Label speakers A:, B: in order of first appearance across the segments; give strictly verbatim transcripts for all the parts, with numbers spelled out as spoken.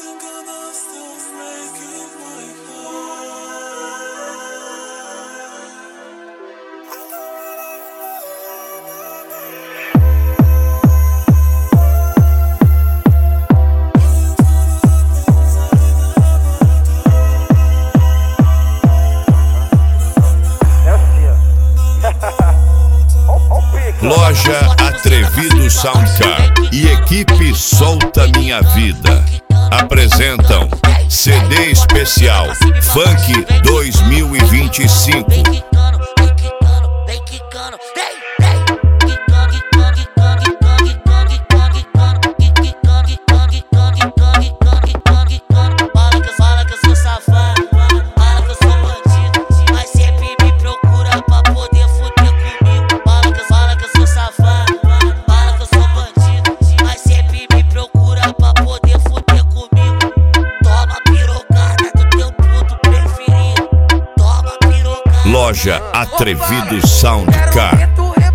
A: Loja Atrevido Soundcar e equipe Solta Minha Vida apresentam C D especial Funk dois mil e vinte e cinco. Loja Atrevido Soundcar.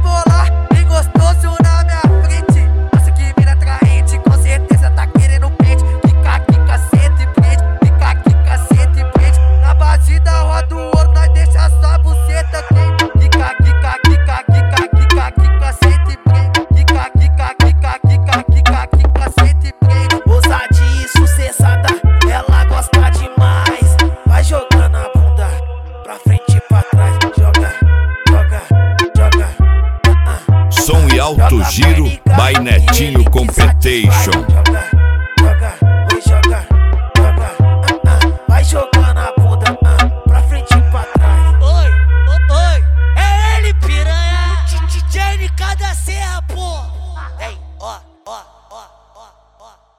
A: Alto Giro by Netinho Competition.
B: Joga, joga, oi, joga, joga, ah, ah. Vai jogando a bunda, ah, pra frente e pra trás.
C: Oi, oi, oi, é ele, piranha. D J N K da Serra, pô. Ei, ó, ó, ó, ó, ó.